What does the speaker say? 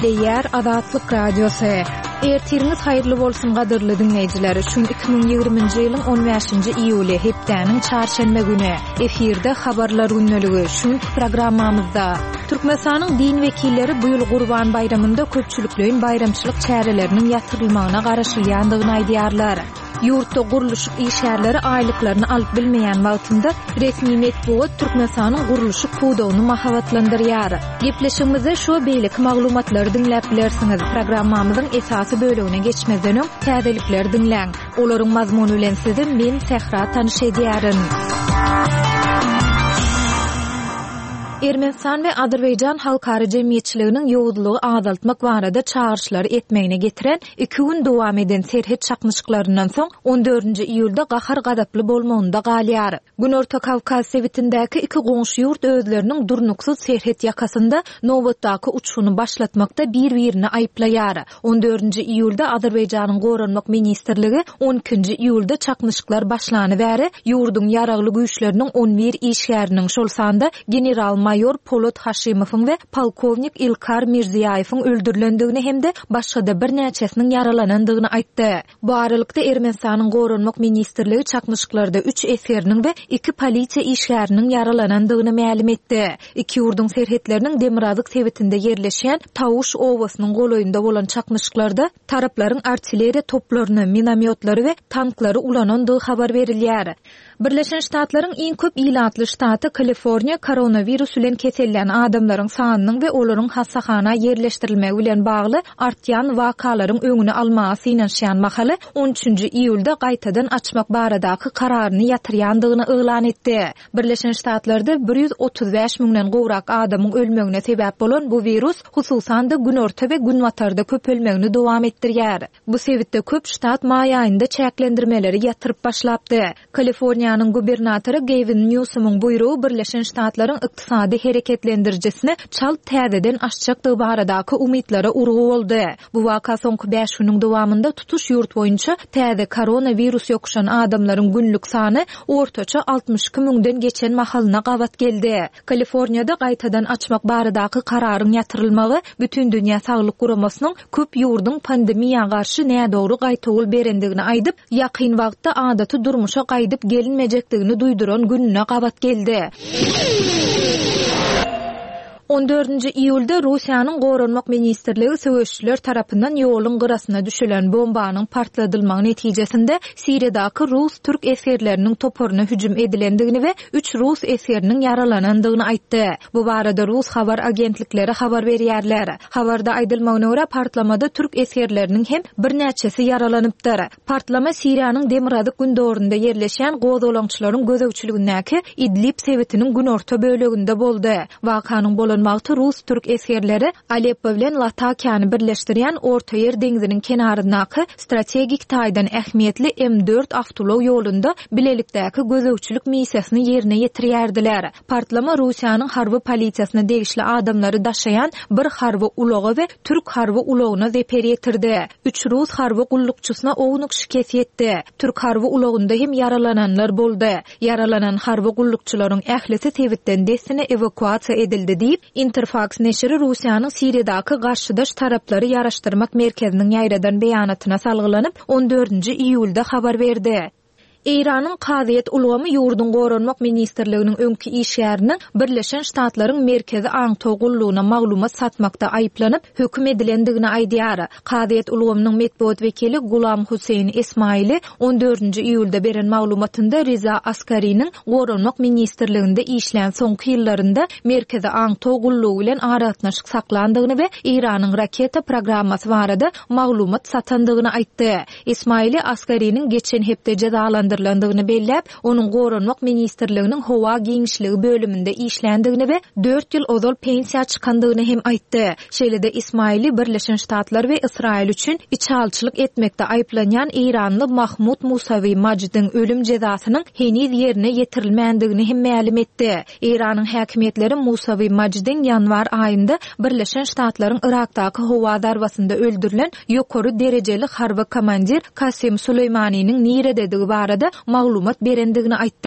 Diýär Azatlyk radiosu. Ertiriniz haýyrly bolsun gadyrly dinleýijiler. Şu 2020-nji ýylyň 15-nji iýuly hepdeniň çarşembe güni efirde habarlar günneligi. Şu programmamyzda Türkmenistanyň din wekilleri bu ýyl Gurban bayramynda köpçüliklerin bayramçylyk çäreleriniň ýatyrylmagyna garaşylýandygyny aýdýarlar. Ýurtda guruluşyk işgärleri aýlyklaryny alyp bilmeýän wagtynda resmi medeniýet Türkmenistanyň guruluşyk puwdagyny mahabatlandyrýar. Gepleşigimizde şu beýlik maglumatlary dinläp bilersiňiz. Programmamyzyň esasy bölegine geçmezden öň täzelikler dinläň. Olaryň mazmuny bilen sizi men Sehra tanyş edýärin. Ermenistan we Azerbaýjan halkary jemgyýetçiliginiň ýowuzlugy azaltmak barada çağrışlary etmegine getiren 2 gün dowam eden serhet çakmyşyklarynyň soň 14-nji iýulda gahar gadaply bolmagynda galýar. Günorta Kawkaz sewitindäki 2 goňşy ýurt özleriniň durnuksuz serhet ýakasynda nowbatdaky uçuşyny başlatmakda bir-birini aýplaýar. 14-nji iýulda Azerbaýjanyň Goranmak ministrligi 12-nji iýulda çakmyşyklar başlany bäri ýurdun ýaragly güýçleriniň 11 işgäriniň şol sanda general Mayor Polat Haşimowyň we polkovnik İlkar Mirziýaýewiň öldürilendigini hemde başga bir näçesiniň yaralanandygyny aýtdy. Bu aralykda Ermenistanyň Goranmak ministrligi çakmyşyklarda 3 eseriniň we 2 polisiýa işgäriniň yaralanandygyny ma'lum etdi. 2 ýurdun serhetleriniň Demirazık sewitinde ýerleşýän Tavuş owasynyň golaýynda bolan çakmyşyklarda taraplaryň artilleriýa toplaryny, minamyotlary we tanklary ulanandygy habar berilýär. Birleşen Ştatlaryň iň köp ilatly ştaty Kaliforniýa koronavirus bilen kesellen adamlaryň sanynyň we olaryň hassahana ýerleşdirilmegi bilen bagly artýan wakalaryň öňüni almagy synanýan mahaly 13-nji iýulda gaýtadan açmak baradaky kararyny ýatyrýandygyny elan etdi. Birleşen Ştatlarda 135 miňden gowrak adamyň ölmegine sebäp bolan bu virus hususan da günorta we günwatarda köp ölmegini dowam etdirýär. Bu sebäpde köp ştat maý aýynda çäklendirmeleri ýatyryp başlapdy. Kaliforniýanyň gubernatory Gavin Newsomyň buýrugy Birleşen Ştatlaryň ykdysady hereketlendirjisini çal täzeden açjakdygy baradaky umytlara urgu boldy. Bu waka soňky 5 güniň dowamında tutuş ýurt boýunça täze koronavirus ýokuşan adamlaryň günlük sany ortaça 62 miňden geçen mahalyna gawat geldi. Kaliforniýada gaýtadan açmak baradaky kararyň ýatyrylmagy bütün dünýä saglyk guramasynyň köp ýurdun pandemiýaga garşy nädogry gaýtagul berendigini aýdyp, ýakyn wagtda adaty durmuşa gaýdyp gelinmejekdigini duýduran gününe gawat geldi. 14-nji iýulda Russiýanyň Goranmak ministrligi söwüşçüler tarapyndan ýoluň gyrasyna düşülen bombanyň partladylmagy netijesinde Siriýadaky Rus-Türk eserleriniň toporuny hüjüm edilendigini we 3 Rus eseriniň yaralanandygyny aýtdy. Bu barada Rus habar agentlikleri habar berýärler. Habarda aýdylmagyna görä partlamada Türk eserleriniň hem bir näçesi yaralanypdyr. Partlama Siriýanyň Demirazık gündorunda ýerleşýän gozalançylaryň gözegçiligindäki Idlib sewitiniň günorta böleginde boldy. Wakanyň bolan Rus-Türk eskerleri Aleppo bilen Latakiýany birleşdirýän Orta Ýer deňiziniň kenaryndaky strategik taýdan ähmiýetli M4 awtolow ýolunda bilelikdäki gözegçilik missiýasyny ýerine ýetirýärdiler. Partlama Russiýanyň harby polisiýasyna degişli adamlary daşaýan bir harby ulagy we Türk harby ulagyna zeper ýetirdi. 3 Rus harby gullukçysyna ownuk şikayet etdi. Türk harby ulagynda hem yaralananlar boldy. Yaralanan harby gullukçylaryň ählisi sebitden desine evakuasiýa edildi diýip Interfax neşri Russiýanyň Siriýadaky garşydaş taraplary ýaraşdyrmak merkeziniň ýaýradan beýanatyna salgylanyp 14-nji iýulda habar berdi. İran'ın Qadiyet ulgamy ýurdun Goranmak ministrliginiň öňki işgäriniň Birleşen Ştatlaryň merkezi aňtogullugyna maglumat satmakda aýplanyp hökm edilendigini aýdýar. Qadiyet ulgamynyň medeniýet wekili Gulam Huseyn Ismaili 14-nji iýulda beren maglumatynda Riza Askariniň Goranmak ministrliginde işlän soňky ýyllarynda merkezi aňtogullugy bilen aratnaşyk saklandygyny we İranyň raketa programmasy barada maglumat satandygyny aýtdy. Ismaili Askariniň geçen hepde jazalandyrylandygyny belläp, onuň Goranmak ministrliginiň howa giňişligi bölüminde işländigini we 4 ýyl ozal pensiýa çykandygyny hem aýtdy. Şeýle-de Ismaili Birleşen Ştatlar we Israil üçin içalçylyk etmekde aýplanýan İranly Mahmud Musawi Majdyň ölüm jezasynyň heniz ýerine ýetirilmändigini hem ma'lum etdi. İranyň häkimetleri Musawi Majdyň ýanwar aýynda Birleşen Ştatlaryň Irakdaky howa darbasynda öldürilen ýokary derejeli harby komandir Kasim Süleýmanyň nirededigi barada maglumat berendigini aýtdy.